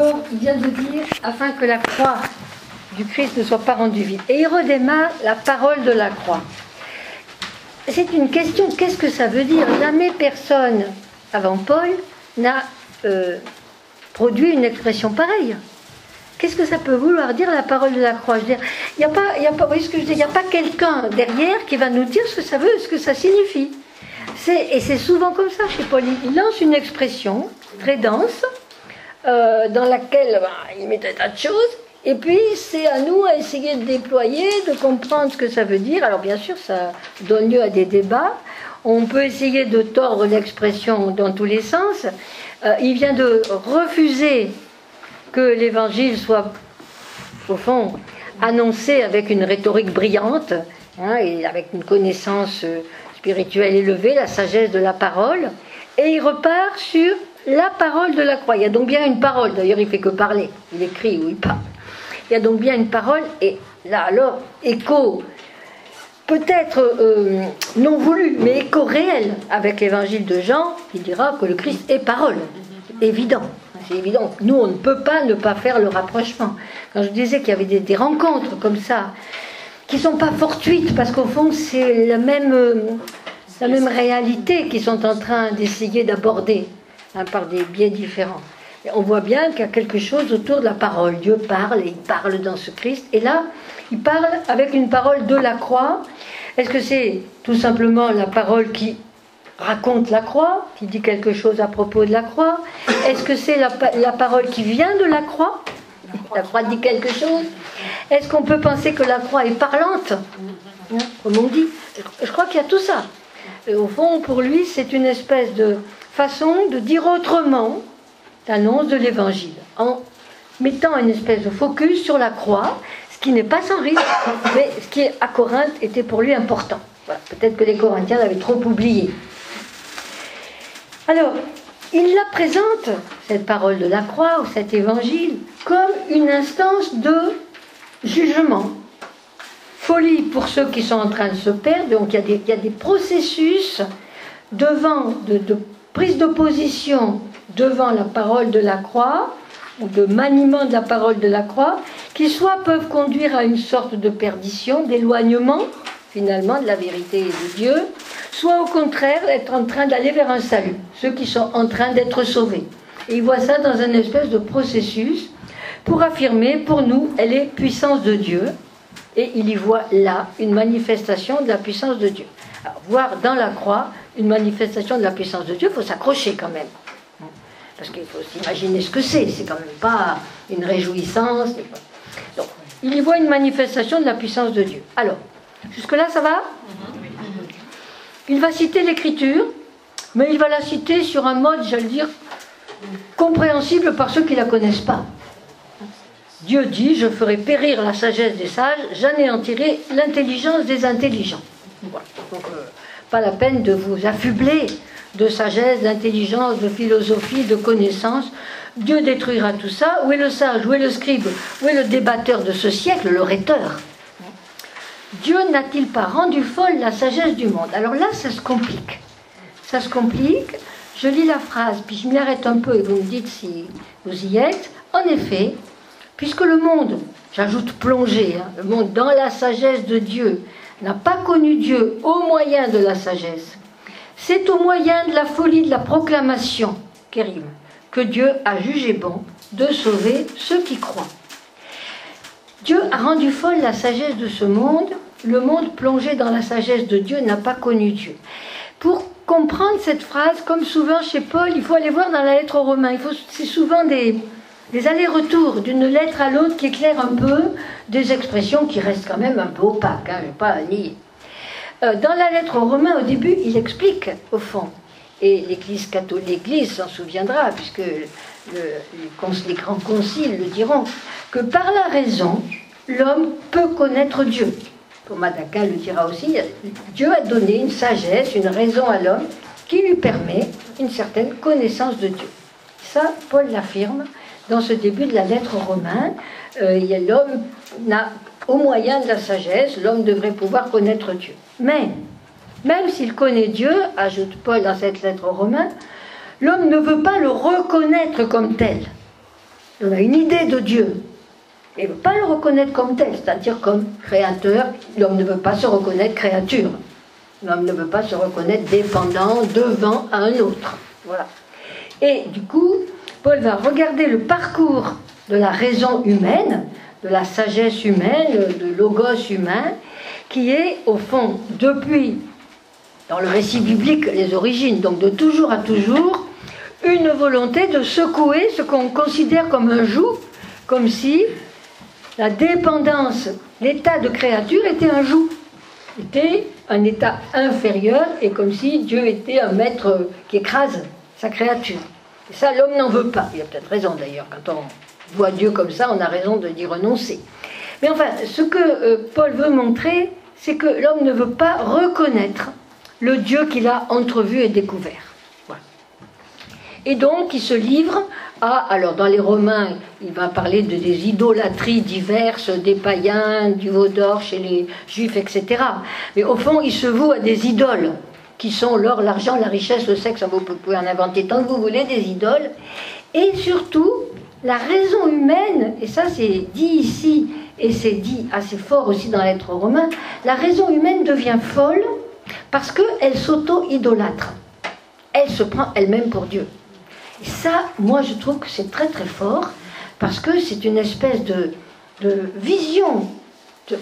d'abord, il vient de dire, afin que la croix du Christ ne soit pas rendue vide. Et il redémarre la parole de la croix. C'est une question, qu'est-ce que ça veut dire? Jamais personne, avant Paul, n'a produit une expression pareille. Qu'est-ce que ça peut vouloir dire, la parole de la croix? Je veux dire, il n'y a pas, vous voyez ce que je dis, il n'y a pas quelqu'un derrière qui va nous dire ce que ça veut, ce que ça signifie. Et c'est souvent comme ça chez Paul. Il lance une expression très dense, dans laquelle il met un tas de choses, et puis c'est à nous à essayer de déployer, de comprendre ce que ça veut dire. Alors bien sûr, ça donne lieu à des débats. On peut essayer de tordre l'expression dans tous les sens. Il vient de refuser que l'évangile soit, au fond, annoncé avec une rhétorique brillante, et avec une connaissance spirituelle élevée, la sagesse de la parole, et il repart sur la parole de la croix. Il y a donc bien une parole, d'ailleurs il ne fait que parler, il écrit ou il parle. Il y a donc bien une parole, et là alors, écho, peut-être non voulu, mais écho réel avec l'évangile de Jean, qui dira que le Christ est parole. Évident, c'est évident. Nous, on ne peut pas ne pas faire le rapprochement. Quand je disais qu'il y avait des rencontres comme ça, qui ne sont pas fortuites, parce qu'au fond, c'est la même réalité qu'ils sont en train d'essayer d'aborder, par des biais différents. Et on voit bien qu'il y a quelque chose autour de la parole. Dieu parle, et il parle dans ce Christ. Et là, il parle avec une parole de la croix. Est-ce que c'est tout simplement la parole qui raconte la croix, qui dit quelque chose à propos de la croix? Est-ce que c'est la parole qui vient de la croix? La croix dit quelque chose. Est-ce qu'on peut penser que la croix est parlante, comme on dit? Je crois qu'il y a tout ça. Et au fond, pour lui, c'est une espèce de façon de dire autrement l'annonce de l'évangile, en mettant une espèce de focus sur la croix, ce qui n'est pas sans risque, mais ce qui à Corinthe était pour lui important. Voilà. Peut-être que les Corinthiens l'avaient trop oublié. Alors, il la présente, cette parole de la croix ou cet évangile, comme une instance de jugement. Folie pour ceux qui sont en train de se perdre. Donc il y a des processus de prise d'opposition devant la parole de la croix, ou de maniement de la parole de la croix, qui soit peuvent conduire à une sorte de perdition, d'éloignement, finalement, de la vérité et de Dieu, soit au contraire être en train d'aller vers un salut, ceux qui sont en train d'être sauvés. Et il voit ça dans un espèce de processus pour affirmer, pour nous, elle est puissance de Dieu, et il y voit là une manifestation de la puissance de Dieu. Alors, voir dans la croix une manifestation de la puissance de Dieu, il faut s'accrocher quand même. Parce qu'il faut s'imaginer ce que c'est quand même pas une réjouissance. Donc, il y voit une manifestation de la puissance de Dieu. Alors, jusque-là, ça va? Il va citer l'Écriture, mais il va la citer sur un mode, j'allais dire, compréhensible par ceux qui ne la connaissent pas. Dieu dit, je ferai périr la sagesse des sages, j'anéantirai l'intelligence des intelligents. Voilà. Donc, pas la peine de vous affubler de sagesse, d'intelligence, de philosophie, de connaissance. Dieu détruira tout ça. Où est le sage? Où est le scribe? Où est le débatteur de ce siècle, le rhéteur? Dieu n'a-t-il pas rendu folle la sagesse du monde? Alors là, ça se complique. Ça se complique. Je lis la phrase, puis je m'y arrête un peu et vous me dites si vous y êtes. En effet, puisque le monde, j'ajoute plongé, le monde dans la sagesse de Dieu, n'a pas connu Dieu au moyen de la sagesse, c'est au moyen de la folie de la proclamation, Kérim, que Dieu a jugé bon de sauver ceux qui croient. Dieu a rendu folle la sagesse de ce monde. Le monde plongé dans la sagesse de Dieu n'a pas connu Dieu. Pour comprendre cette phrase, comme souvent chez Paul, il faut aller voir dans la lettre aux Romains. C'est souvent des allers-retours d'une lettre à l'autre qui éclairent un peu des expressions qui restent quand même un peu opaques, je ne vais pas nier. Dans la lettre aux Romains, au début, il explique, au fond, et l'Église catholique, l'Église s'en souviendra, puisque les grands conciles le diront, que par la raison, l'homme peut connaître Dieu. Thomas d'Aquin le dira aussi, Dieu a donné une sagesse, une raison à l'homme qui lui permet une certaine connaissance de Dieu. Ça, Paul l'affirme dans ce début de la lettre aux Romains. L'homme n'a, au moyen de la sagesse, l'homme devrait pouvoir connaître Dieu. Mais, même s'il connaît Dieu, ajoute Paul dans cette lettre aux Romains, l'homme ne veut pas le reconnaître comme tel. On a une idée de Dieu, mais il ne veut pas le reconnaître comme tel, c'est-à-dire comme créateur. L'homme ne veut pas se reconnaître créature. L'homme ne veut pas se reconnaître dépendant, devant à un autre. Voilà. Et du coup, Paul va regarder le parcours de la raison humaine, de la sagesse humaine, de logos humain, qui est, au fond, depuis, dans le récit biblique, les origines, donc de toujours à toujours, une volonté de secouer ce qu'on considère comme un joug, comme si la dépendance, l'état de créature était un joug, était un état inférieur, et comme si Dieu était un maître qui écrase sa créature. Et ça, l'homme n'en veut pas. Il a peut-être raison d'ailleurs, quand on voit Dieu comme ça, on a raison d'y renoncer. Mais enfin, ce que Paul veut montrer, c'est que l'homme ne veut pas reconnaître le Dieu qu'il a entrevu et découvert. Voilà. Et donc, il se livre à... Alors, dans les Romains, il va parler des idolâtries diverses, des païens, du veau d'or chez les Juifs, etc. Mais au fond, il se voue à des idoles, qui sont l'or, l'argent, la richesse, le sexe. Vous pouvez en inventer tant que vous voulez, des idoles. Et surtout, la raison humaine, et ça c'est dit ici, et c'est dit assez fort aussi dans la lettre aux Romains, la raison humaine devient folle parce qu'elle s'auto-idolâtre. Elle se prend elle-même pour Dieu. Et ça, moi je trouve que c'est très très fort, parce que c'est une espèce de vision, de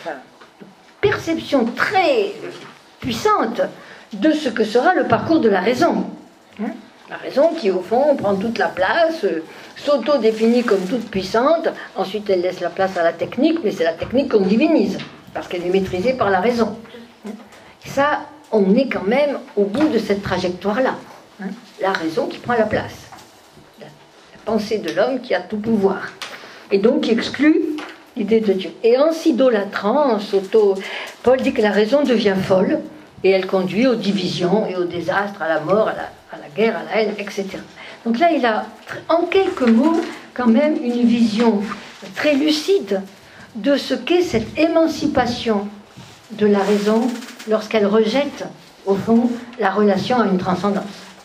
perception très puissante de ce que sera le parcours de la raison. La raison qui, au fond, prend toute la place, s'auto-définit comme toute puissante, ensuite elle laisse la place à la technique, mais c'est la technique qu'on divinise, parce qu'elle est maîtrisée par la raison. Et ça, on est quand même au bout de cette trajectoire-là. La raison qui prend la place. La pensée de l'homme qui a tout pouvoir. Et donc qui exclut l'idée de Dieu. Et en s'idolâtrant, Paul dit que la raison devient folle, et elle conduit aux divisions et aux désastres, à la mort, à la guerre, à la haine, etc. Donc là, il a, en quelques mots, quand même une vision très lucide de ce qu'est cette émancipation de la raison lorsqu'elle rejette, au fond, la relation à une transcendance.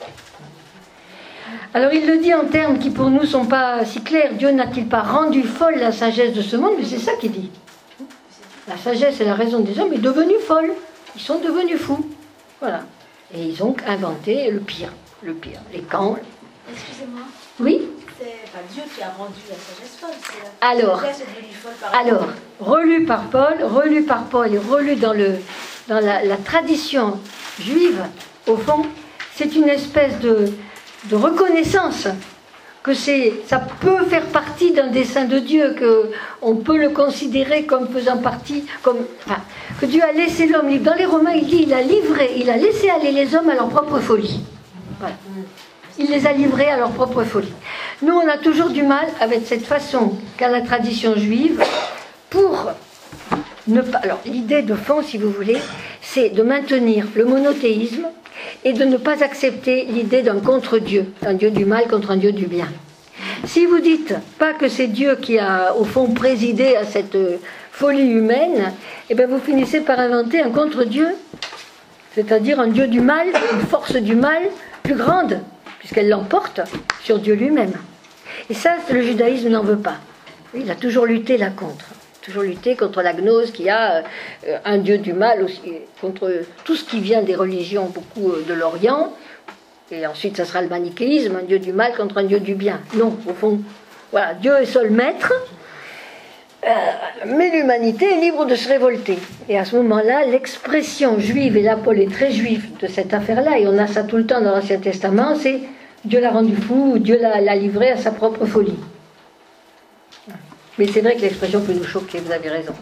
Alors il le dit en termes qui pour nous ne sont pas si clairs. Dieu n'a-t-il pas rendu folle la sagesse de ce monde? Mais c'est ça qu'il dit. La sagesse et la raison des hommes est devenue folle. Ils sont devenus fous. Voilà. Et ils ont inventé le pire. Les camps. Excusez-moi. Oui? C'est pas Dieu qui a rendu la sagesse folle. Alors, relu par Paul et relu dans la tradition juive, au fond, c'est une espèce de reconnaissance que ça peut faire partie d'un dessein de Dieu, qu'on peut le considérer comme faisant partie, que Dieu a laissé l'homme libre. Dans les Romains, il dit il a laissé aller les hommes à leur propre folie. Voilà. Il les a livrés à leur propre folie. Nous, on a toujours du mal avec cette façon qu'a la tradition juive pour ne pas... Alors, l'idée de fond, si vous voulez, c'est de maintenir le monothéisme et de ne pas accepter l'idée d'un contre-dieu, un dieu du mal contre un dieu du bien. Si vous dites pas que c'est Dieu qui a, au fond, présidé à cette folie humaine, eh bien vous finissez par inventer un contre-dieu, c'est-à-dire un dieu du mal, une force du mal plus grande, puisqu'elle l'emporte sur Dieu lui-même. Et ça, le judaïsme n'en veut pas. Il a toujours lutté là contre. Toujours lutter contre la gnose qui a un dieu du mal, aussi, contre tout ce qui vient des religions beaucoup de l'Orient. Et ensuite, ça sera le manichéisme, un dieu du mal contre un dieu du bien. Non, au fond, voilà, Dieu est seul maître, mais l'humanité est libre de se révolter. Et à ce moment-là, l'expression juive, et là Paul est très juif de cette affaire-là, et on a ça tout le temps dans l'Ancien Testament, c'est Dieu l'a rendu fou, Dieu l'a livré à sa propre folie. Mais c'est vrai que l'expression peut nous choquer, vous avez raison.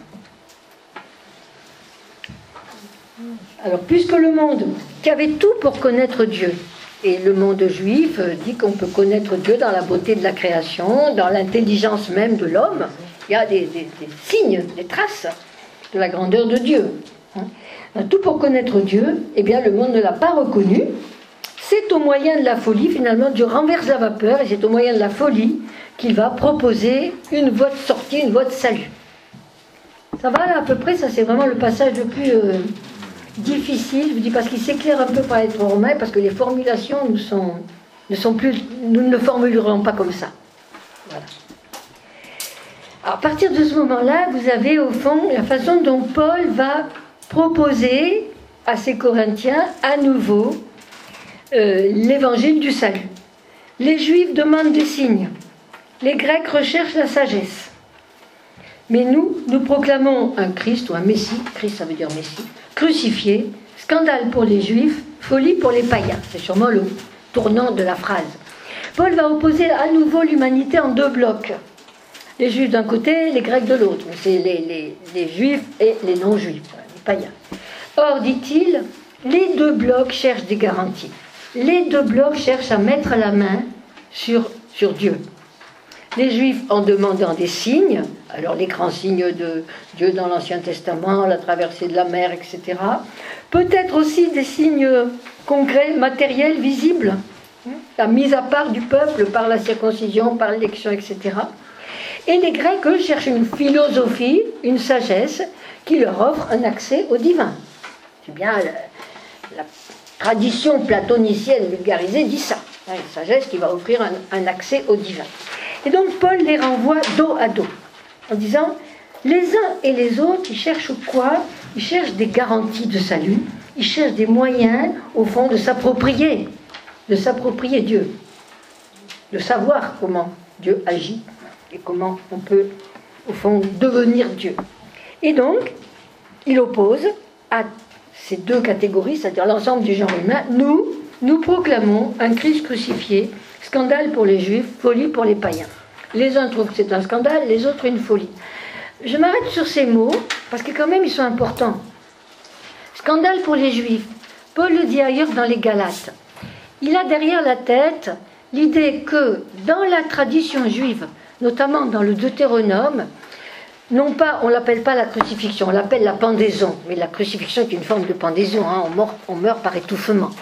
Alors, puisque le monde qui avait tout pour connaître Dieu, et le monde juif dit qu'on peut connaître Dieu dans la beauté de la création, dans l'intelligence même de l'homme, il y a des signes, des traces de la grandeur de Dieu. Tout pour connaître Dieu, eh bien le monde ne l'a pas reconnu. C'est au moyen de la folie, finalement, Dieu renverse la vapeur, et c'est au moyen de la folie qu'il va proposer une voie de sortie, une voie de salut. Ça va là à peu près, ça c'est vraiment le passage le plus difficile, je vous dis, parce qu'il s'éclaire un peu par l'être romain, parce que les formulations nous ne le formulerons pas comme ça. Voilà. Alors, à partir de ce moment-là, vous avez au fond la façon dont Paul va proposer à ses Corinthiens à nouveau l'évangile du salut. Les Juifs demandent des signes, les Grecs recherchent la sagesse. Mais nous proclamons un Christ ou un Messie, Christ ça veut dire Messie, crucifié, scandale pour les Juifs, folie pour les païens. C'est sûrement le tournant de la phrase. Paul va opposer à nouveau l'humanité en deux blocs. Les Juifs d'un côté, les Grecs de l'autre. C'est les Juifs et les non-Juifs, les païens. Or, dit-il, les deux blocs cherchent des garanties. Les deux blocs cherchent à mettre la main sur Dieu. Les Juifs en demandant des signes, alors les grands signes de Dieu dans l'Ancien Testament, la traversée de la mer, etc. Peut-être aussi des signes concrets, matériels, visibles, la mise à part du peuple par la circoncision, par l'élection, etc. Et les Grecs, eux, cherchent une philosophie, une sagesse qui leur offre un accès au divin. C'est bien la tradition platonicienne vulgarisée dit ça. Une sagesse qui va offrir un accès au divin. Et donc Paul les renvoie dos à dos, en disant, les uns et les autres, ils cherchent quoi? Ils cherchent des garanties de salut, ils cherchent des moyens, au fond, de s'approprier Dieu, de savoir comment Dieu agit et comment on peut, au fond, devenir Dieu. Et donc, il oppose à ces deux catégories, c'est-à-dire l'ensemble du genre humain, nous proclamons un Christ crucifié, scandale pour les Juifs, folie pour les païens. Les uns trouvent que c'est un scandale, les autres une folie. Je m'arrête sur ces mots, parce que quand même ils sont importants. Scandale pour les Juifs. Paul le dit ailleurs dans les Galates. Il a derrière la tête l'idée que dans la tradition juive, notamment dans le Deutéronome, non pas, on ne l'appelle pas la crucifixion, on l'appelle la pendaison. Mais la crucifixion est une forme de pendaison, hein, on meurt par étouffement.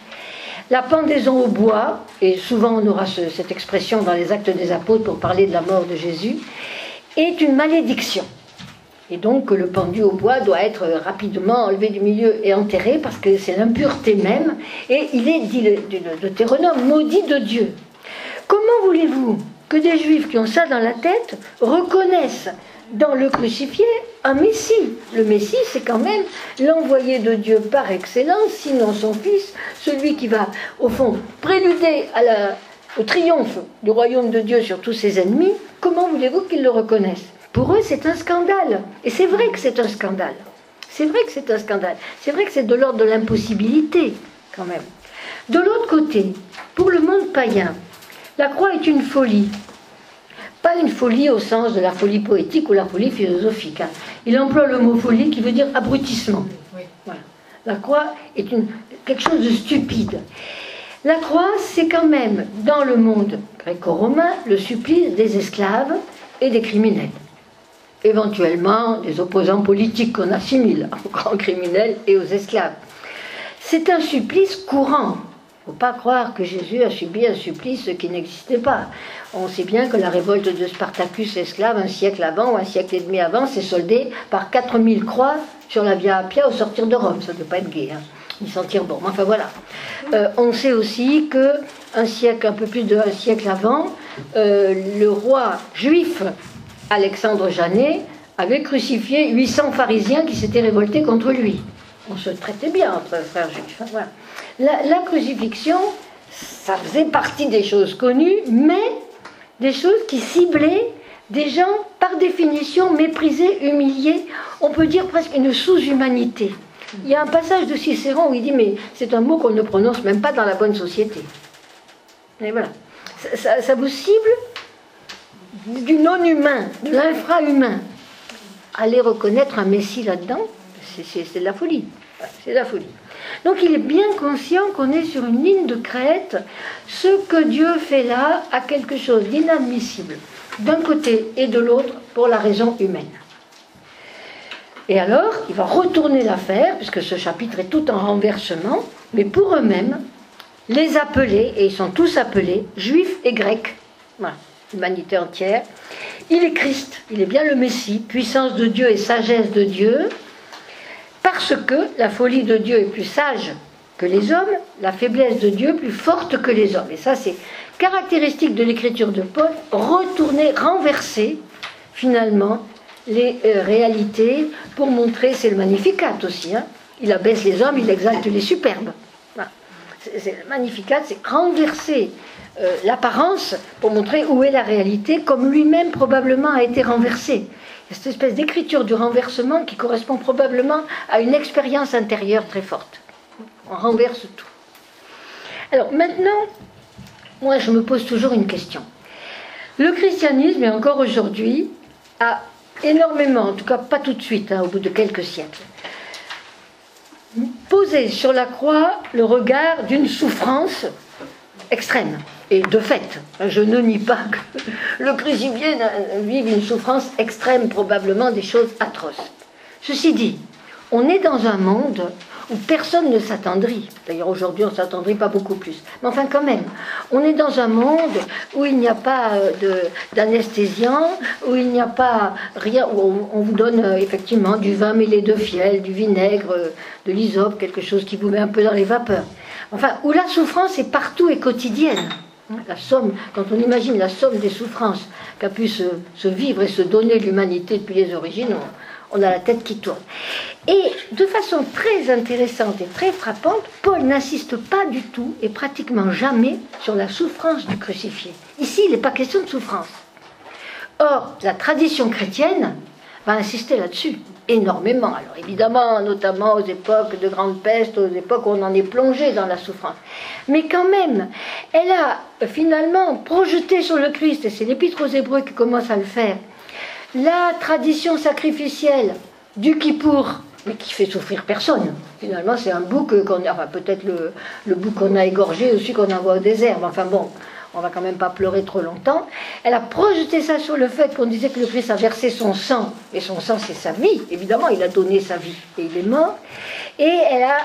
La pendaison au bois, et souvent on aura cette expression dans les Actes des Apôtres pour parler de la mort de Jésus, est une malédiction. Et donc le pendu au bois doit être rapidement enlevé du milieu et enterré parce que c'est l'impureté même. Et il est, dit le Deutéronome, maudit de Dieu. Comment voulez-vous que des Juifs qui ont ça dans la tête reconnaissent dans le crucifié un Messie? Le Messie, c'est quand même l'envoyé de Dieu par excellence, sinon son Fils, celui qui va, au fond, préluder au triomphe du royaume de Dieu sur tous ses ennemis. Comment voulez-vous qu'ils le reconnaissent? Pour eux, c'est un scandale. Et c'est vrai que c'est un scandale. C'est vrai que c'est un scandale. C'est vrai que c'est de l'ordre de l'impossibilité, quand même. De l'autre côté, pour le monde païen, la croix est une folie. Pas une folie au sens de la folie poétique ou la folie philosophique. Hein. Il emploie le mot folie qui veut dire abrutissement. Oui. Voilà. La croix est quelque chose de stupide. La croix, c'est quand même, dans le monde gréco-romain, le supplice des esclaves et des criminels. Éventuellement, des opposants politiques qu'on assimile aux grands criminels et aux esclaves. C'est un supplice courant. Il ne faut pas croire que Jésus a subi un supplice qui n'existait pas. On sait bien que la révolte de Spartacus esclave, un siècle avant ou un siècle et demi avant, s'est soldée par 4000 croix sur la Via Appia au sortir de Rome. Ça ne doit pas être gai, hein, ni sentir bon. Enfin voilà. On sait aussi un peu plus d'un siècle avant, le roi juif Alexandre Janet avait crucifié 800 pharisiens qui s'étaient révoltés contre lui. On se traitait bien entre frères juifs. Voilà. La crucifixion, ça faisait partie des choses connues, mais des choses qui ciblaient des gens, par définition, méprisés, humiliés, on peut dire presque une sous-humanité. Il y a un passage de Cicéron où il dit, mais c'est un mot qu'on ne prononce même pas dans la bonne société. Et voilà. Ça vous cible du non-humain, de l'infra-humain. Allez reconnaître un Messie là-dedans, c'est de la folie. C'est de la folie. Donc il est bien conscient qu'on est sur une ligne de crête. Ce que Dieu fait là a quelque chose d'inadmissible, d'un côté et de l'autre, pour la raison humaine. Et alors, il va retourner l'affaire, puisque ce chapitre est tout en renversement, mais pour eux-mêmes, les appeler, et ils sont tous appelés, juifs et grecs, voilà, l'humanité entière. Il est Christ, il est bien le Messie, puissance de Dieu et sagesse de Dieu, parce que la folie de Dieu est plus sage que les hommes, la faiblesse de Dieu plus forte que les hommes. Et ça, c'est caractéristique de l'écriture de Paul, retourner, renverser, finalement, les réalités pour montrer, c'est le Magnificat aussi, hein. Il abaisse les hommes, il exalte les superbes. Voilà. C'est le Magnificat, c'est renverser l'apparence pour montrer où est la réalité, comme lui-même probablement a été renversé. Il y a cette espèce d'écriture du renversement qui correspond probablement à une expérience intérieure très forte. On renverse tout. Alors maintenant, moi je me pose toujours une question. Le christianisme, et encore aujourd'hui, a énormément, en tout cas pas tout de suite, hein, au bout de quelques siècles, posé sur la croix le regard d'une souffrance extrême. Et de fait, je ne nie pas que le crucifié vive une souffrance extrême, probablement des choses atroces. Ceci dit, on est dans un monde où personne ne s'attendrit. D'ailleurs, aujourd'hui, on ne s'attendrit pas beaucoup plus. Mais enfin, quand même, on est dans un monde où il n'y a pas d'anesthésiant, où il n'y a pas rien, où on vous donne effectivement du vin mêlé de fiel, du vinaigre, de l'hysope, quelque chose qui vous met un peu dans les vapeurs. Enfin, où la souffrance est partout et quotidienne. La somme, quand on imagine la somme des souffrances qu'a pu se vivre et se donner l'humanité depuis les origines, on a la tête qui tourne. Et de façon très intéressante et très frappante, Paul n'insiste pas du tout et pratiquement jamais sur la souffrance du crucifié. Ici, il n'est pas question de souffrance. Or, la tradition chrétienne va insister là-dessus énormément. Alors évidemment, notamment aux époques de grande peste, aux époques où on en est plongé dans la souffrance. Mais quand même, elle a finalement projeté sur le Christ, et c'est l'Épître aux Hébreux qui commence à le faire, la tradition sacrificielle du Kippour, mais qui fait souffrir personne. Finalement, c'est un bouc qu'on a, enfin peut-être le bouc qu'on a égorgé aussi qu'on envoie au désert, mais enfin bon, on va quand même pas pleurer trop longtemps. Elle a projeté ça sur le fait qu'on disait que le Christ a versé son sang, et son sang c'est sa vie, évidemment, il a donné sa vie, et il est mort, et elle a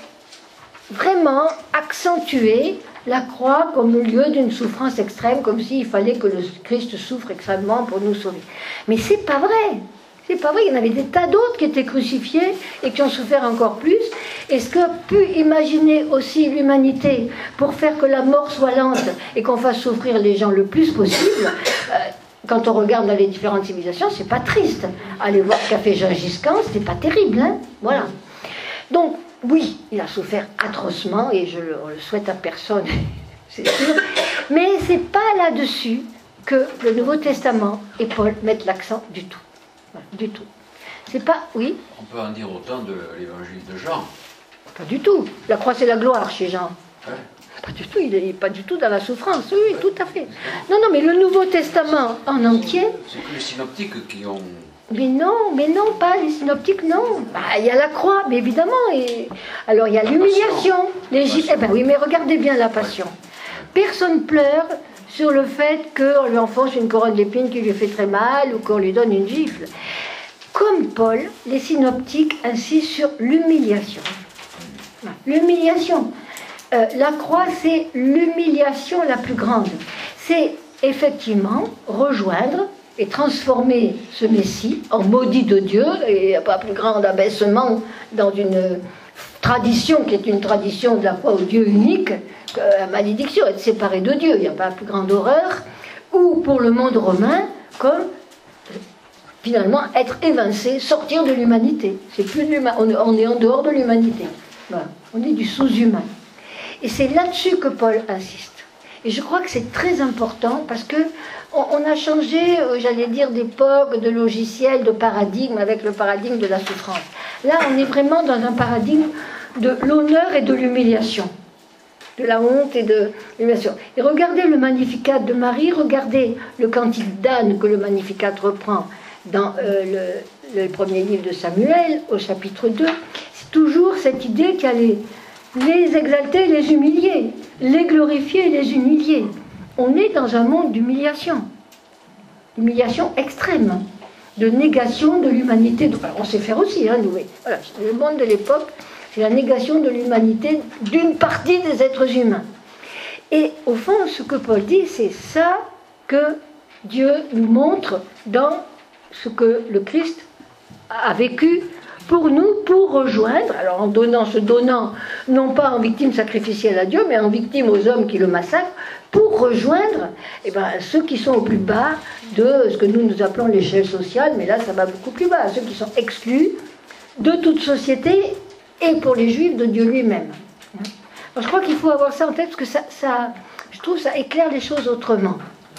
vraiment accentué la croix comme lieu d'une souffrance extrême, comme s'il fallait que le Christ souffre extrêmement pour nous sauver. Mais c'est pas vrai. C'est pas vrai, il y en avait des tas d'autres qui étaient crucifiés et qui ont souffert encore plus. Et ce qu'a pu imaginer aussi l'humanité pour faire que la mort soit lente et qu'on fasse souffrir les gens le plus possible, quand on regarde dans les différentes civilisations, c'est pas triste. Allez voir ce qu'a fait Gengis Khan, c'était pas terrible, hein. Voilà. Donc, oui, il a souffert atrocement et je le souhaite à personne, c'est sûr. Mais c'est pas là-dessus que le Nouveau Testament et Paul mettent l'accent du tout. Voilà, du tout. C'est pas, oui. On peut en dire autant de l'évangile de Jean. Pas du tout. La croix c'est la gloire chez Jean. Ouais. Pas du tout. Il n'est pas du tout dans la souffrance. Oui, oui, tout à fait. Non, non, mais le Nouveau Testament en entier. C'est que les synoptiques qui ont. Mais non, pas les synoptiques, non. Bah, il y a la croix, mais évidemment. Et... alors il y a l'humiliation. Eh ben oui, mais regardez bien la Passion. Personne pleure sur le fait qu'on lui enfonce une couronne d'épines qui lui fait très mal ou qu'on lui donne une gifle. Comme Paul, les synoptiques insistent sur l'humiliation. L'humiliation. La croix, c'est l'humiliation la plus grande. C'est effectivement rejoindre et transformer ce Messie en maudit de Dieu, et il n'y a pas plus grand abaissement dans une tradition qui est une tradition de la foi au Dieu unique, que la malédiction, être séparé de Dieu, il n'y a pas plus grande horreur, ou pour le monde romain, comme finalement être évincé, sortir de l'humanité. C'est plus de on est en dehors de l'humanité. Voilà. On est du sous-humain. Et c'est là-dessus que Paul insiste. Et je crois que c'est très important parce que on a changé, j'allais dire, d'époque, de logiciel, de paradigme avec le paradigme de la souffrance. Là, on est vraiment dans un paradigme de l'honneur et de l'humiliation, de la honte et de l'humiliation. Et regardez le Magnificat de Marie, regardez le cantique d'Anne que le Magnificat reprend dans le premier livre de Samuel, au chapitre 2. C'est toujours cette idée qu'il y a les exalter, les humilier, les glorifier, les humilier. On est dans un monde d'humiliation extrême, de négation de l'humanité. Alors, on sait faire aussi, hein, nous. Voilà, le monde de l'époque, c'est la négation de l'humanité d'une partie des êtres humains. Et au fond, ce que Paul dit, c'est ça que Dieu nous montre dans ce que le Christ a vécu pour nous, pour rejoindre, alors en se donnant, non pas en victime sacrificielle à Dieu, mais en victime aux hommes qui le massacrent, pour rejoindre ceux qui sont au plus bas de ce que nous appelons l'échelle sociale, mais là ça va beaucoup plus bas, ceux qui sont exclus de toute société et pour les Juifs de Dieu lui-même. Alors, je crois qu'il faut avoir ça en tête parce que je trouve que ça éclaire les choses autrement.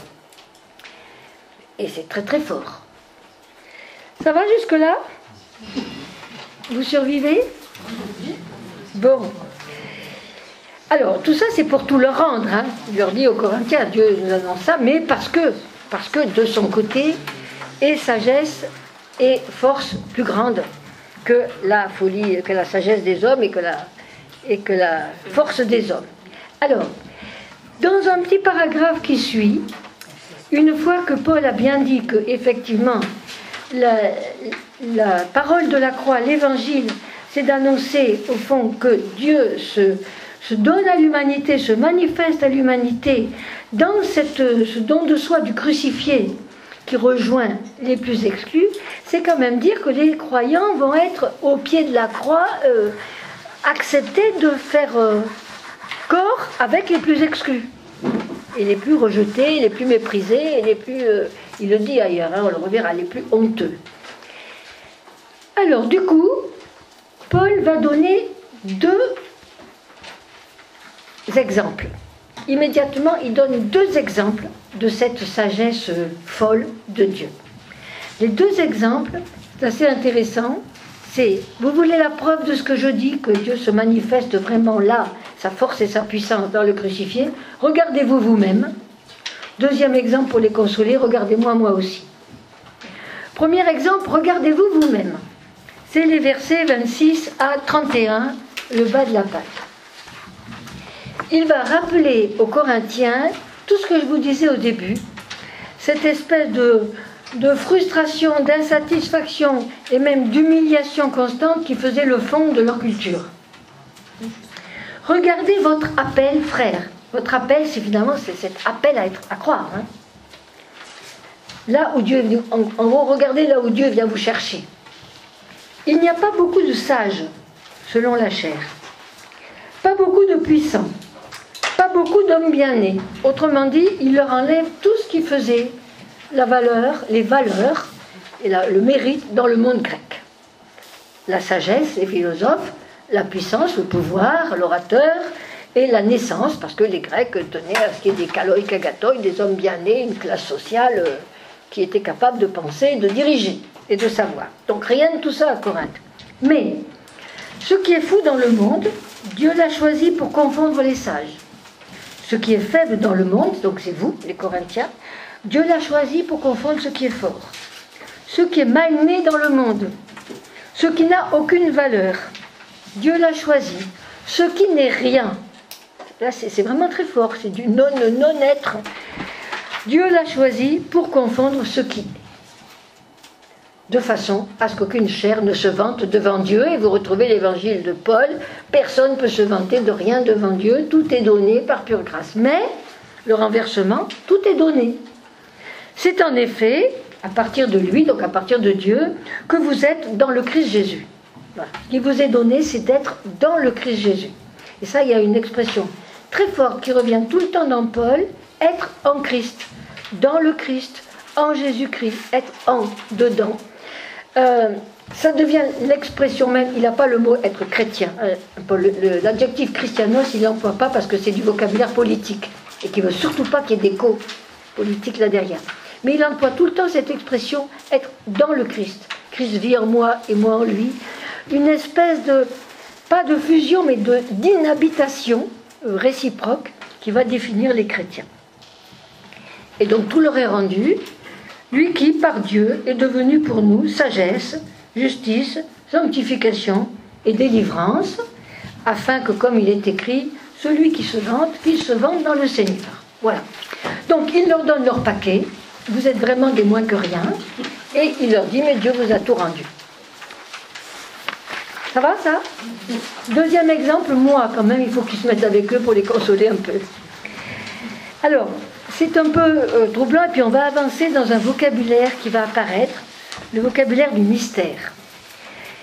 Et c'est très très fort. Ça va jusque-là? Vous survivez? Bon. Alors, tout ça, c'est pour tout leur rendre. Hein. Il leur dit aux Corinthiens, Dieu nous annonce ça, mais parce que de son côté, et sagesse et force plus grande que la folie, que la sagesse des hommes et que la force des hommes. Alors, dans un petit paragraphe qui suit, une fois que Paul a bien dit que, effectivement, la parole de la croix, l'évangile, c'est d'annoncer au fond que Dieu se donne à l'humanité, se manifeste à l'humanité dans ce don de soi du crucifié qui rejoint les plus exclus, c'est quand même dire que les croyants vont être au pied de la croix acceptés de faire corps avec les plus exclus et les plus rejetés, les plus méprisés et les plus, il le dit ailleurs, hein, on le reverra, les plus honteux. Alors du coup, Paul va donner 2 exemples. Immédiatement, il donne 2 exemples de cette sagesse folle de Dieu. Les 2 exemples, c'est assez intéressant, c'est, vous voulez la preuve de ce que je dis, que Dieu se manifeste vraiment là, sa force et sa puissance dans le crucifié, regardez-vous vous-même. 2e exemple pour les consoler, regardez-moi moi aussi. 1er exemple, regardez-vous vous-même. C'est les versets 26 à 31, le bas de la page. Il va rappeler aux Corinthiens tout ce que je vous disais au début, cette espèce de frustration, d'insatisfaction et même d'humiliation constante qui faisait le fond de leur culture. Regardez votre appel, frère. Votre appel, c'est finalement cet appel à croire. Hein. Là où Dieu est venu, en gros, regardez là où Dieu vient vous chercher. Il n'y a pas beaucoup de sages, selon la chair. Pas beaucoup de puissants. Pas beaucoup d'hommes bien nés. Autrement dit, il leur enlève tout ce qui faisait la valeur, les valeurs et le mérite dans le monde grec. La sagesse, les philosophes, la puissance, le pouvoir, l'orateur et la naissance, parce que les Grecs tenaient à ce qu'il y ait des kaloi kagatoi, des hommes bien nés, une classe sociale qui était capable de penser, de diriger et de savoir. Donc rien de tout ça à Corinthe. Mais ce qui est fou dans le monde, Dieu l'a choisi pour confondre les sages. Ce qui est faible dans le monde, donc c'est vous, les Corinthiens, Dieu l'a choisi pour confondre ce qui est fort. Ce qui est mal né dans le monde, ce qui n'a aucune valeur, Dieu l'a choisi. Ce qui n'est rien, là c'est vraiment très fort, c'est du non-être. Dieu l'a choisi pour confondre ce qui est. De façon à ce qu'aucune chair ne se vante devant Dieu. Et vous retrouvez l'évangile de Paul. Personne ne peut se vanter de rien devant Dieu. Tout est donné par pure grâce. Mais, le renversement, tout est donné. C'est en effet, à partir de lui, donc à partir de Dieu, que vous êtes dans le Christ Jésus. Voilà. Ce qui vous est donné, c'est d'être dans le Christ Jésus. Et ça, il y a une expression très forte qui revient tout le temps dans Paul, être en Christ, dans le Christ, en Jésus-Christ, être en, dedans. Ça devient l'expression même, il n'a pas le mot être chrétien. L'adjectif christianos, il n'emploie pas parce que c'est du vocabulaire politique et qu'il ne veut surtout pas qu'il y ait d'écho politique là derrière. Mais il emploie tout le temps cette expression, être dans le Christ. Christ vit en moi et moi en lui. Une espèce de, pas de fusion, mais d'inhabitation réciproque qui va définir les chrétiens. Et donc tout leur est rendu. Lui qui, par Dieu, est devenu pour nous sagesse, justice, sanctification et délivrance, afin que, comme il est écrit, celui qui se vante, qu'il se vante dans le Seigneur. Voilà. Donc, il leur donne leur paquet, vous êtes vraiment des moins que rien, et il leur dit, mais Dieu vous a tout rendu. Ça va, ça? 2e exemple, moi, quand même, il faut qu'ils se mettent avec eux pour les consoler un peu. Alors, c'est un peu troublant, et puis on va avancer dans un vocabulaire qui va apparaître, le vocabulaire du mystère.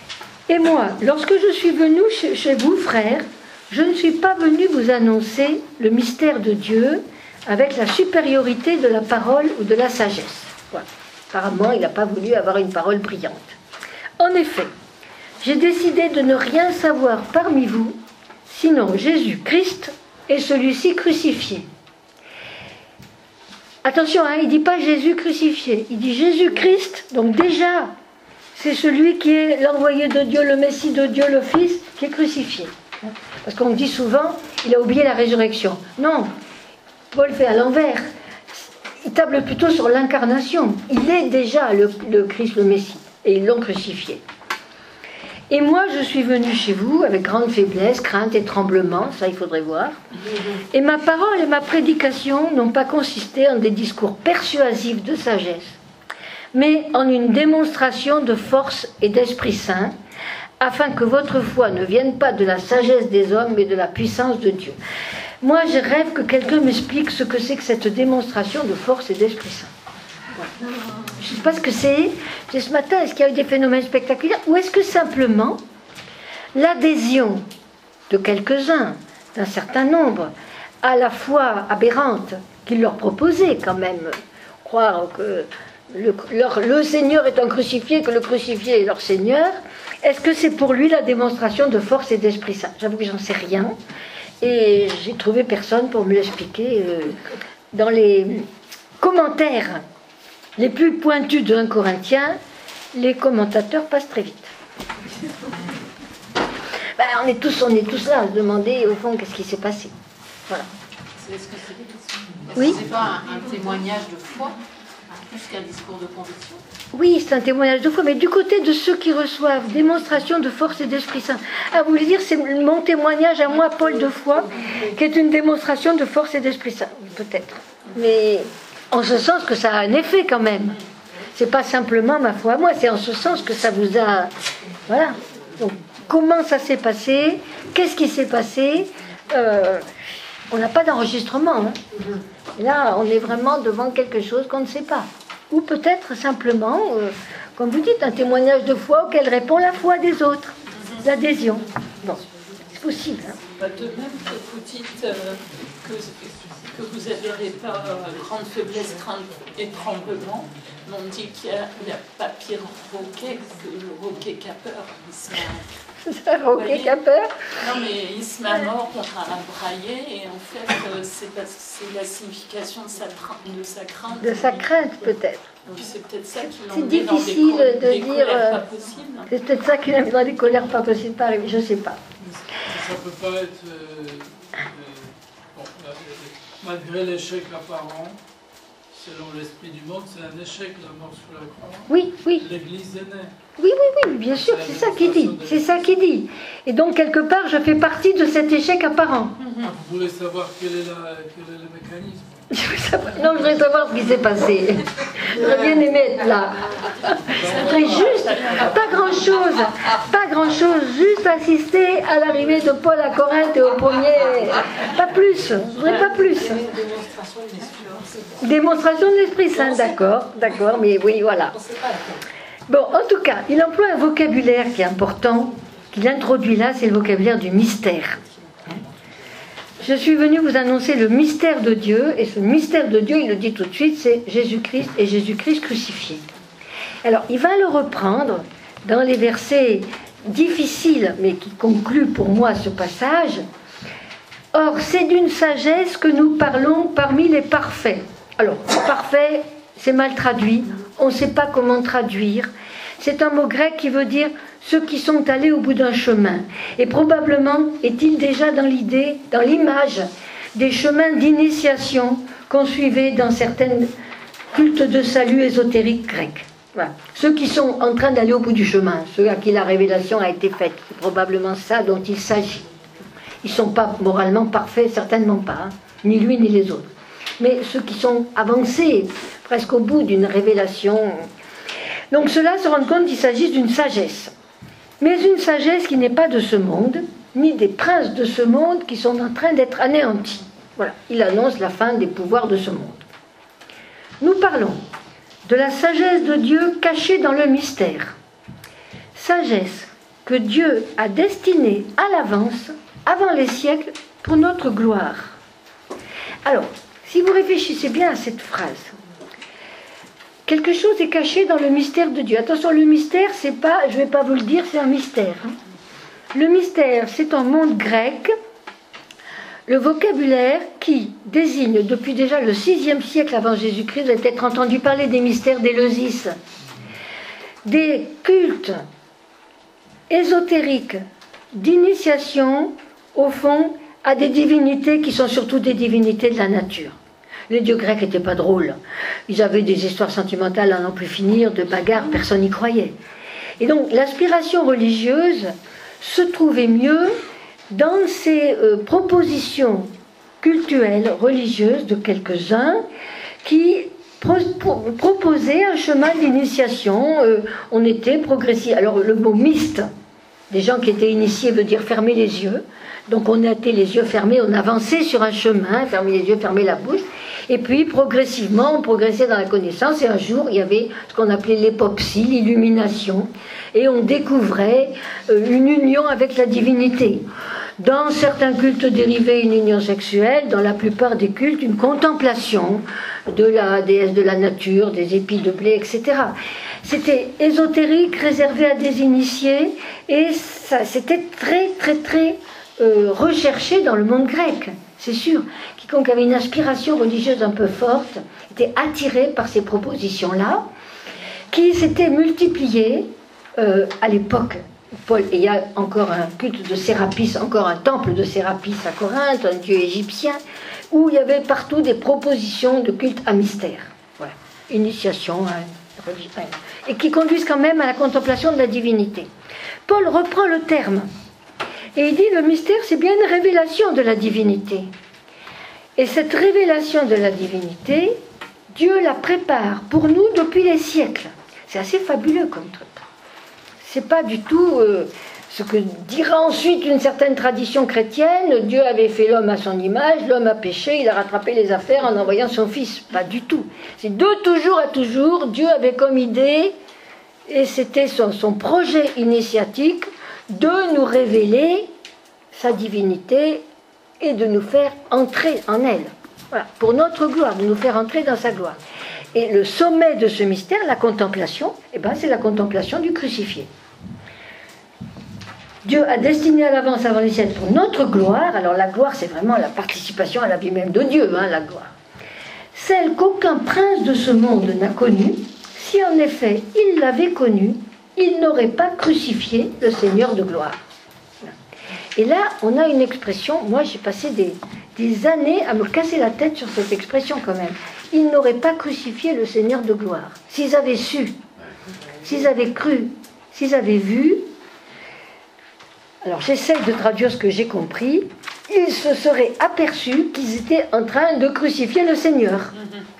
Et moi, lorsque je suis venu chez vous, frères, je ne suis pas venu vous annoncer le mystère de Dieu avec la supériorité de la parole ou de la sagesse. Voilà. Apparemment, il n'a pas voulu avoir une parole brillante. En effet, j'ai décidé de ne rien savoir parmi vous, sinon Jésus-Christ et celui-ci crucifié. Attention, hein, il ne dit pas Jésus crucifié, il dit Jésus-Christ, donc déjà, c'est celui qui est l'envoyé de Dieu, le Messie de Dieu, le Fils, qui est crucifié. Parce qu'on dit souvent, il a oublié la résurrection. Non, Paul fait à l'envers. Il table plutôt sur l'incarnation. Il est déjà le Christ, le Messie, et ils l'ont crucifié. Et moi, je suis venu chez vous avec grande faiblesse, crainte et tremblement, ça il faudrait voir. Et ma parole et ma prédication n'ont pas consisté en des discours persuasifs de sagesse, mais en une démonstration de force et d'Esprit Saint, afin que votre foi ne vienne pas de la sagesse des hommes, mais de la puissance de Dieu. Moi, je rêve que quelqu'un m'explique ce que c'est que cette démonstration de force et d'Esprit Saint. Voilà. Je ne sais pas ce que c'est. Ce matin, est-ce qu'il y a eu des phénomènes spectaculaires, ou est-ce que simplement l'adhésion de quelques-uns, d'un certain nombre, à la foi aberrante qu'il leur proposait quand même, croire que le Seigneur est un crucifié, que le crucifié est leur Seigneur, est-ce que c'est pour lui la démonstration de force et d'Esprit Saint? J'avoue que j'en sais rien, et j'ai trouvé personne pour me l'expliquer. Dans les commentaires les plus pointus de 1 Corinthiens, les commentateurs passent très vite. Ben, on est tous là à se demander au fond qu'est-ce qui s'est passé. Voilà. Est-ce que Oui. c'est pas un témoignage de foi plus qu'un discours de conviction? Oui, c'est un témoignage de foi, mais du côté de ceux qui reçoivent démonstration de force et d'Esprit Saint. Ah, vous voulez dire, c'est mon témoignage à moi, Paul, de foi, qui est une démonstration de force et d'Esprit Saint. Peut-être. Mais en ce sens que ça a un effet quand même. C'est pas simplement ma foi à moi, c'est en ce sens que ça vous a... Voilà. Donc, comment ça s'est passé? Qu'est-ce qui s'est passé? On n'a pas d'enregistrement. Hein. Là, on est vraiment devant quelque chose qu'on ne sait pas. Ou peut-être simplement, comme vous dites, un témoignage de foi auquel répond la foi des autres, l'adhésion. Bon, c'est possible. Hein. De même que vous dites que vous n'avez pas grande faiblesse, crainte et tremblement, on dit qu'il n'y a pas pire roquet que le roquet qui a peur. C'est un roquet qui a peur? Non, mais il se met à mort à brailler, et en fait, c'est la signification de sa crainte. De sa crainte, peut-être. Donc c'est peut-être ça qui C'est l'emmène dans difficile de dire. colères pas possibles. C'est peut-être ça qui l'a mis dans des colères pas possibles, pas arriver, je ne sais pas. Ça peut pas être, bon, malgré l'échec apparent, selon l'esprit du monde, c'est un échec la mort sur la croix. Oui, oui. L'Église est née. Oui, bien sûr, c'est ça qu'il dit. C'est ça qu'il dit. Et donc, quelque part, je fais partie de cet échec apparent. Vous voulez savoir quel est le mécanisme? Non, je voudrais savoir ce qui s'est passé. J'aurais bien aimé être là. Je voudrais juste, pas grand-chose, juste assister à l'arrivée de Paul à Corinthe et au premier. Pas plus, je voudrais pas plus. Démonstration de l'Esprit Saint, d'accord, mais oui, voilà. Bon, en tout cas, il emploie un vocabulaire qui est important, qu'il introduit là, c'est le vocabulaire du mystère. Je suis venu vous annoncer le mystère de Dieu, et ce mystère de Dieu, il le dit tout de suite, c'est Jésus-Christ et Jésus-Christ crucifié. Alors, il va le reprendre dans les versets difficiles, mais qui concluent pour moi ce passage. Or, c'est d'une sagesse que nous parlons parmi les parfaits. Alors, parfait, c'est mal traduit, on ne sait pas comment traduire. C'est un mot grec qui veut dire ceux qui sont allés au bout d'un chemin. Et probablement est-il déjà dans l'idée, dans l'image des chemins d'initiation qu'on suivait dans certains cultes de salut ésotériques grecs. Voilà. Ceux qui sont en train d'aller au bout du chemin, ceux à qui la révélation a été faite, c'est probablement ça dont il s'agit. Ils ne sont pas moralement parfaits, certainement pas, hein, ni lui ni les autres. Mais ceux qui sont avancés, presque au bout d'une révélation. Donc ceux-là se rendent compte qu'il s'agit d'une sagesse. Mais une sagesse qui n'est pas de ce monde, ni des princes de ce monde qui sont en train d'être anéantis. Voilà, il annonce la fin des pouvoirs de ce monde. Nous parlons de la sagesse de Dieu cachée dans le mystère. Sagesse que Dieu a destiné à l'avance, avant les siècles, pour notre gloire. Alors, si vous réfléchissez bien à cette phrase, quelque chose est caché dans le mystère de Dieu. Attention, le mystère, c'est pas, je ne vais pas vous le dire, c'est un mystère. Le mystère, c'est en monde grec, le vocabulaire qui désigne depuis déjà le 6e siècle avant Jésus-Christ, vous avez peut-être entendu parler des mystères d'Éleusis, des cultes ésotériques d'initiation, au fond, à des divinités qui sont surtout des divinités de la nature. Les dieux grecs n'étaient pas drôles. Ils avaient des histoires sentimentales à n'en plus finir, de bagarres, personne n'y croyait. Et donc l'inspiration religieuse se trouvait mieux dans ces propositions cultuelles, religieuses de quelques-uns qui proposaient un chemin d'initiation. On était progressif. Alors le mot myste, des gens qui étaient initiés veut dire fermer les yeux. Donc on était les yeux fermés, on avançait sur un chemin, fermer les yeux, fermer la bouche. Et puis progressivement, on progressait dans la connaissance. Et un jour, il y avait ce qu'on appelait l'épopsie, l'illumination. Et on découvrait une union avec la divinité. Dans certains cultes dérivés, une union sexuelle. Dans la plupart des cultes, une contemplation de la déesse de la nature, des épis de blé, etc. C'était ésotérique, réservé à des initiés. Et ça, c'était très, très, très recherché dans le monde grec. C'est sûr. Quiconque avait une aspiration religieuse un peu forte était attiré par ces propositions-là, qui s'étaient multipliées à l'époque. Il y a encore un culte de Sérapis, encore un temple de Sérapis à Corinthe, un dieu égyptien, où il y avait partout des propositions de culte à mystère. Voilà. Initiation, religion, et qui conduisent quand même à la contemplation de la divinité. Paul reprend le terme, et il dit le mystère, c'est bien une révélation de la divinité. Et cette révélation de la divinité, Dieu la prépare pour nous depuis les siècles. C'est assez fabuleux comme truc. C'est pas du tout ce que dira ensuite une certaine tradition chrétienne. Dieu avait fait l'homme à son image, l'homme a péché, il a rattrapé les affaires en envoyant son fils. Pas du tout. C'est de toujours à toujours, Dieu avait comme idée, et c'était son projet initiatique, de nous révéler sa divinité et de nous faire entrer en elle. Voilà, pour notre gloire, de nous faire entrer dans sa gloire. Et le sommet de ce mystère, la contemplation, c'est la contemplation du crucifié. Dieu a destiné à l'avance avant les siècles pour notre gloire. Alors la gloire, c'est vraiment la participation à la vie même de Dieu, la gloire. Celle qu'aucun prince de ce monde n'a connue. Si en effet il l'avait connue, il n'aurait pas crucifié le Seigneur de gloire. Et là, on a une expression, moi j'ai passé des années à me casser la tête sur cette expression quand même. Ils n'auraient pas crucifié le Seigneur de gloire. S'ils avaient su, s'ils avaient cru, s'ils avaient vu, alors j'essaie de traduire ce que j'ai compris, ils se seraient aperçus qu'ils étaient en train de crucifier le Seigneur.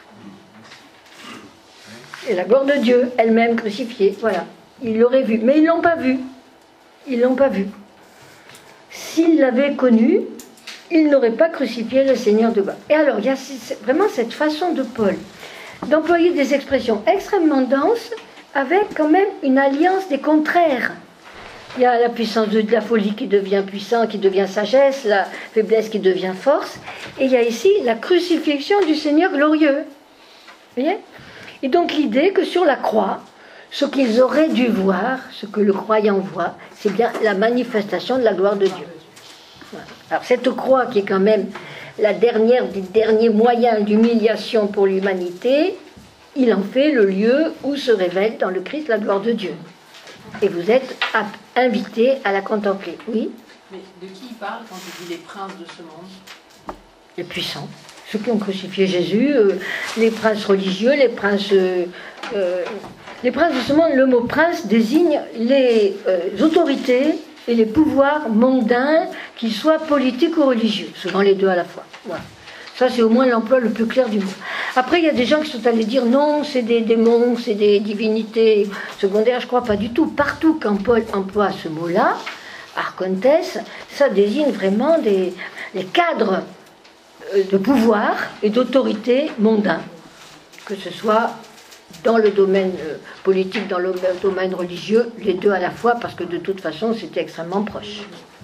Et la gloire de Dieu, elle-même crucifiée, voilà. Ils l'auraient vu, mais ils ne l'ont pas vu. Ils ne l'ont pas vu. S'ils l'avaient connu, ils n'auraient pas crucifié le Seigneur de gloire. Et alors, il y a vraiment cette façon de Paul d'employer des expressions extrêmement denses avec quand même une alliance des contraires. Il y a la puissance de la folie qui devient puissance, qui devient sagesse, la faiblesse qui devient force. Et il y a ici la crucifixion du Seigneur glorieux. Vous voyez ? Et donc l'idée que sur la croix, ce qu'ils auraient dû voir, ce que le croyant voit, c'est bien la manifestation de la gloire de Dieu. Voilà. Alors cette croix qui est quand même la dernière des derniers moyens d'humiliation pour l'humanité, il en fait le lieu où se révèle dans le Christ la gloire de Dieu. Et vous êtes invités à la contempler. Oui ? Mais de qui il parle quand il dit les princes de ce monde ? Les puissants. Ceux qui ont crucifié Jésus, les princes religieux, les princes de ce monde. Le mot prince désigne les autorités et les pouvoirs mondains, qu'ils soient politiques ou religieux, souvent les deux à la fois. Voilà. Ça, c'est au moins l'emploi le plus clair du mot. Après, il y a des gens qui sont allés dire non, c'est des démons, c'est des divinités secondaires. Je ne crois pas du tout. Partout quand Paul emploie ce mot-là, archontes, ça désigne vraiment les cadres de pouvoir et d'autorité mondains, que ce soit dans le domaine politique, dans le domaine religieux, les deux à la fois, parce que de toute façon, c'était extrêmement proche.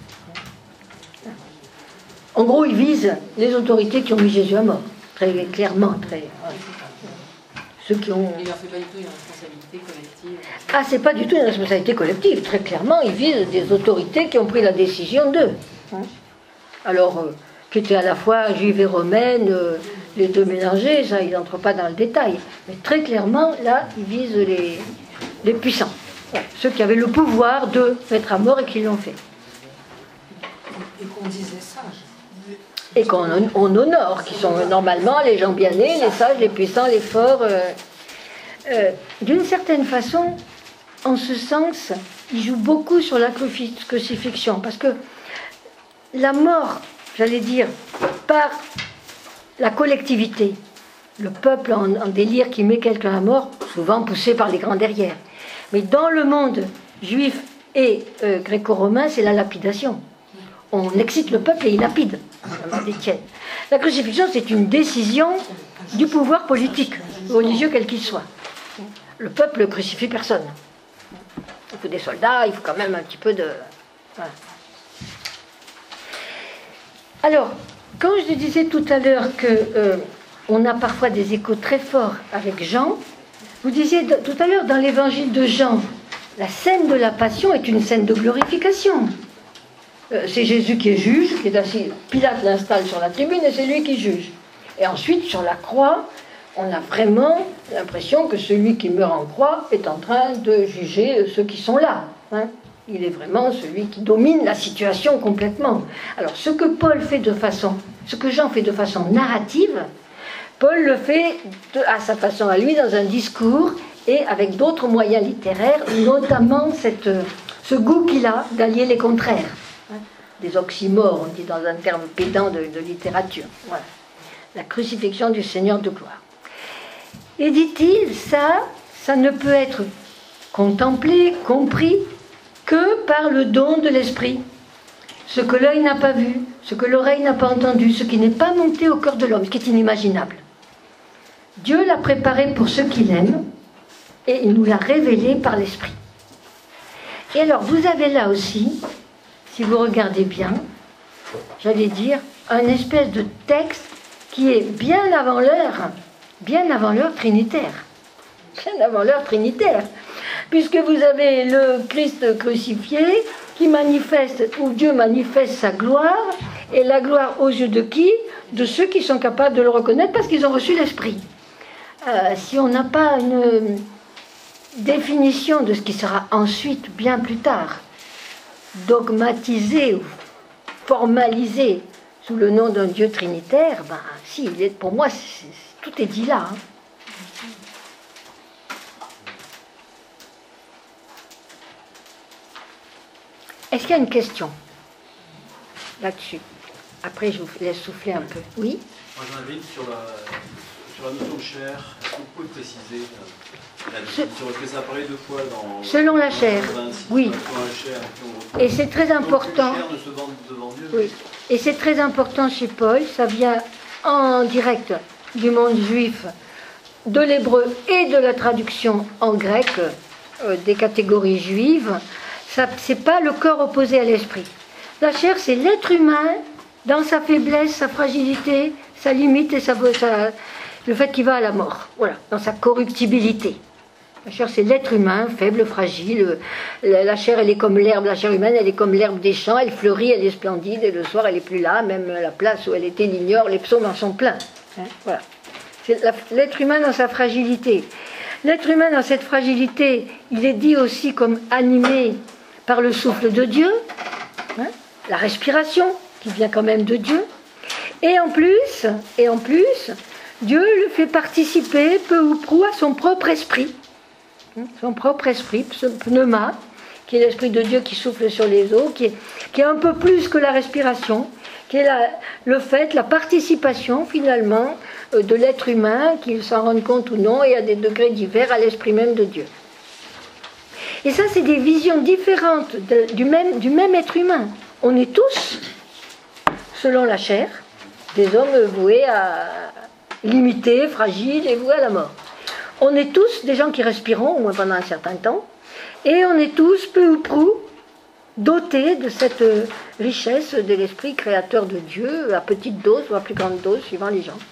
En gros, il vise les autorités qui ont mis Jésus à mort, très clairement, très... Ceux qui ont... Il leur fait pas du tout une responsabilité collective. Ah, c'est pas du tout une responsabilité collective. Très clairement, ils visent des autorités qui ont pris la décision d'eux. Alors, qui étaient à la fois juives et romaines, les deux mélangés, ça, ils n'entrent pas dans le détail. Mais très clairement, là, ils visent les puissants. Ceux qui avaient le pouvoir de mettre à mort et qui l'ont fait. Et qu'on disait sage. Et qu'on honore, qui sont normalement les gens bien nés, les sages, les puissants, les forts. D'une certaine façon, en ce sens, il joue beaucoup sur la crucifixion, parce que la mort, j'allais dire, par la collectivité, le peuple en délire qui met quelqu'un à mort, souvent poussé par les grands derrière. Mais dans le monde juif et gréco-romain, c'est la lapidation. On excite le peuple et il lapide. La crucifixion, c'est une décision du pouvoir politique, religieux quel qu'il soit. Le peuple ne crucifie personne. Il faut des soldats, il faut quand même un petit peu de... Voilà. Alors, quand je disais tout à l'heure qu'on a parfois des échos très forts avec Jean, vous disiez tout à l'heure dans l'évangile de Jean, la scène de la passion est une scène de glorification. C'est Jésus qui est juge, qui est assis, Pilate l'installe sur la tribune et c'est lui qui juge. Et ensuite, sur la croix, on a vraiment l'impression que celui qui meurt en croix est en train de juger ceux qui sont là. Hein. Il est vraiment celui qui domine la situation complètement. Alors, ce que Jean fait de façon narrative, Paul le fait à sa façon à lui, dans un discours et avec d'autres moyens littéraires, notamment ce goût qu'il a d'allier les contraires. Des oxymores, on dit dans un terme pédant de littérature. Voilà. La crucifixion du Seigneur de gloire. Et dit-il, ça ne peut être contemplé, compris, que par le don de l'esprit. Ce que l'œil n'a pas vu, ce que l'oreille n'a pas entendu, ce qui n'est pas monté au cœur de l'homme, ce qui est inimaginable. Dieu l'a préparé pour ceux qui l'aiment, et il nous l'a révélé par l'esprit. Et alors, vous avez là aussi, si vous regardez bien, j'allais dire, un espèce de texte qui est bien avant l'heure trinitaire. Bien avant l'heure trinitaire. Puisque vous avez le Christ crucifié qui manifeste, où Dieu manifeste sa gloire, et la gloire aux yeux de qui? De ceux qui sont capables de le reconnaître parce qu'ils ont reçu l'Esprit. Si on n'a pas une définition de ce qui sera ensuite, bien plus tard, dogmatisé ou formalisé sous le nom d'un Dieu trinitaire, ben, si, pour moi, tout est dit là. Hein. Est-ce qu'il y a une question là-dessus? Après, je vous laisse souffler un peu. Oui? Moi, j'en avais une sur la notion de chair. Est-ce que vous pouvez préciser sur ce que ça apparaît deux fois dans... Selon la chair, oui. Et c'est très important. La chair ne se vend devant Dieu. Oui. Et c'est très important chez Paul. Ça vient en direct du monde juif, de l'hébreu et de la traduction en grec des catégories juives. C'est pas le corps opposé à l'esprit. La chair, c'est l'être humain dans sa faiblesse, sa fragilité, sa limite et le fait qu'il va à la mort. Voilà, dans sa corruptibilité. La chair, c'est l'être humain, faible, fragile. La chair, elle est comme l'herbe, la chair humaine, elle est comme l'herbe des champs, elle fleurit, elle est splendide, et le soir, elle n'est plus là, même la place où elle était l'ignore, les psaumes en sont pleins. Hein, voilà. C'est l'être humain dans sa fragilité. L'être humain dans cette fragilité, il est dit aussi comme animé par le souffle de Dieu, hein, la respiration, qui vient quand même de Dieu. Et en plus, Dieu le fait participer peu ou prou à son propre esprit. Son propre esprit, ce pneuma, qui est l'esprit de Dieu qui souffle sur les eaux, qui est un peu plus que la respiration, qui est le fait, la participation finalement de l'être humain, qu'il s'en rende compte ou non, et à des degrés divers à l'esprit même de Dieu. Et ça, c'est des visions différentes du même être humain. On est tous, selon la chair, des hommes voués à limités, fragiles et voués à la mort. On est tous des gens qui respirons, au moins pendant un certain temps, et on est tous, peu ou prou, dotés de cette richesse de l'esprit créateur de Dieu, à petite dose ou à plus grande dose, suivant les gens.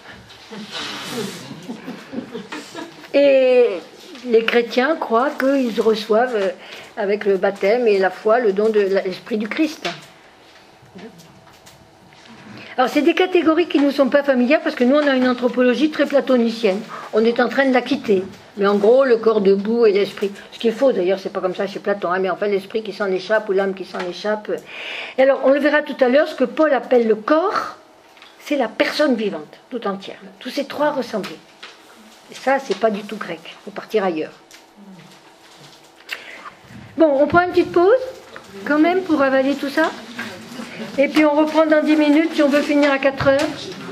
Et les chrétiens croient qu'ils reçoivent, avec le baptême et la foi, le don de l'esprit du Christ. Alors c'est des catégories qui ne nous sont pas familières parce que nous on a une anthropologie très platonicienne. On est en train de la quitter. Mais en gros le corps debout et l'esprit. Ce qui est faux d'ailleurs, c'est pas comme ça chez Platon, hein, mais enfin l'esprit qui s'en échappe ou l'âme qui s'en échappe. Et alors on le verra tout à l'heure, ce que Paul appelle le corps, c'est la personne vivante, tout entière. Tous ces trois ressemblés. Et ça c'est pas du tout grec, il faut partir ailleurs. Bon, on prend une petite pause quand même pour avaler tout ça. Et puis on reprend dans 10 minutes si on veut finir à 4 heures.